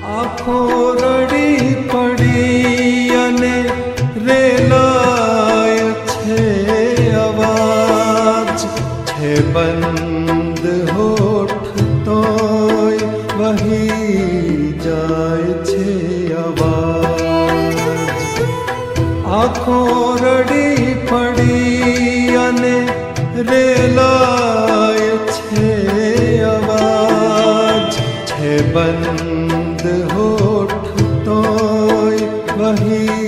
આંખો રડી પડી અને રેલાય છે અવાજ છે બંધ હોઠ તોય વહી જાય છે અવાજ આંખો રડી પડી અને રેલાય છે અવાજ છે બંધ હોઠ તોય વહી